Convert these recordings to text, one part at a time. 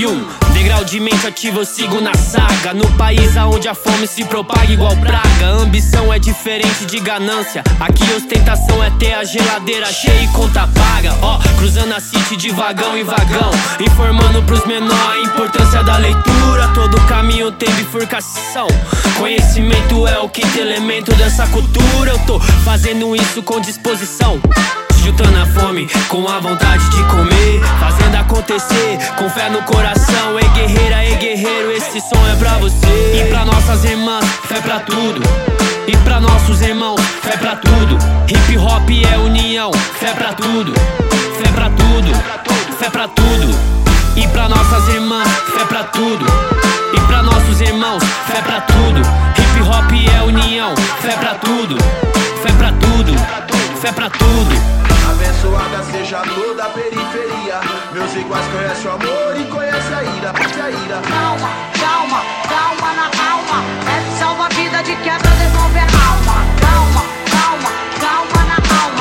Degrau de mente ativo, eu sigo na saga. No país aonde a fome se propaga igual praga. Ambição é diferente de ganância. Aqui ostentação é ter a geladeira cheia e conta paga. Ó, cruzando a city de vagão em vagão, informando pros menores a importância da leitura. Todo caminho tem bifurcação. Conhecimento é o quinto elemento dessa cultura. Eu tô fazendo isso com disposição, juntando a fome com a vontade de comer, fazendo acontecer com fé no coração. Ei guerreira, ei guerreiro, esse som é pra você. E pra nossas irmãs, fé pra tudo. E pra nossos irmãos, fé pra tudo. Hip hop é união, fé pra tudo. Fé pra tudo, fé pra tudo. E pra nossas irmãs, fé pra tudo. E pra nossos irmãos, fé pra tudo. Hip hop é união, fé pra tudo. Fé pra tudo, fé pra tudo. Abençoada seja toda a periferia. Meus iguais conhecem o amor e conhecem a ira. Calma, calma, calma na alma. É salva a vida de quebra, devolver a alma. Calma, calma, calma na alma.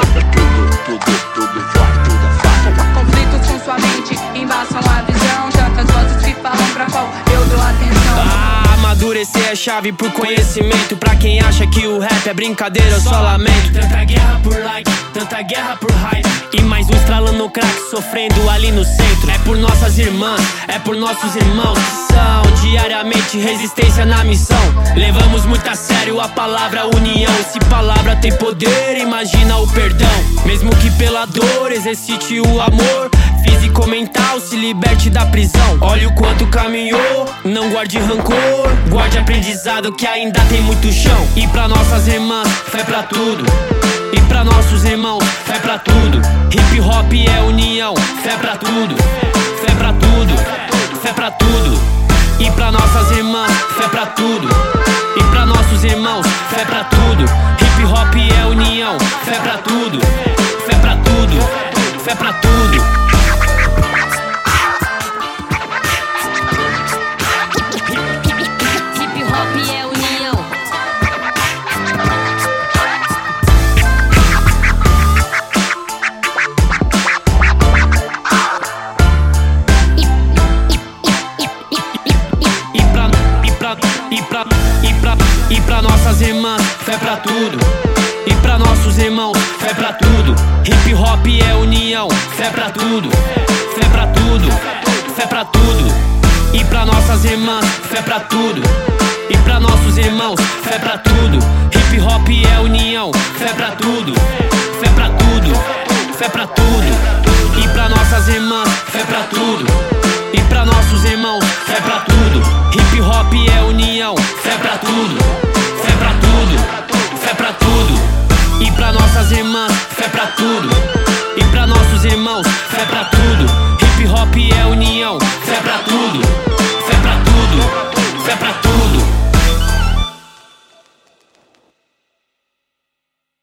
Tudo forte, tudo é fácil. Conflitos com sua mente embaçam a visão. Tantas vozes que falam pra qual eu dou atenção. Amadurecer é chave pro conhecimento. Pra quem acha que o rap é brincadeira, eu só lamento. Tanta guerra por like, tanta guerra por hype. E mais um estralando crack, sofrendo ali no centro. É por nossas irmãs, é por nossos irmãos que são diariamente resistência na missão. Levamos muito a sério a palavra união. Se palavra tem poder, imagina o perdão. Mesmo que pela dor, exercite o amor físico mental, se liberte da prisão. Olha o quanto caminhou, não guarde rancor. Guarde aprendizado que ainda tem muito chão. E pra nossas irmãs, fé pra tudo. E pra nossos irmãos, fé pra tudo. Hip hop é união, fé pra tudo. Fé pra tudo, fé pra tudo. E pra nossas irmãs, fé pra tudo. E pra nossos irmãos, fé pra tudo. Hip hop é união, fé pra tudo. Fé pra tudo, fé pra tudo. E pra nossas irmãs, fé pra tudo. E pra nossos irmãos, fé pra tudo. Hip hop é união, fé pra tudo. Fé pra tudo, fé pra tudo. E pra nossas irmãs, fé pra tudo. E pra nossos irmãos, fé pra tudo. Hip hop é união, fé pra tudo. Fé pra tudo, fé pra tudo. E pra nossas irmãs, fé pra tudo. E pra nossos irmãos, fé pra tudo. Hip hop é união, fé pra tudo. Fé pra tudo, fé pra tudo. E pra nossas irmãs, fé pra tudo.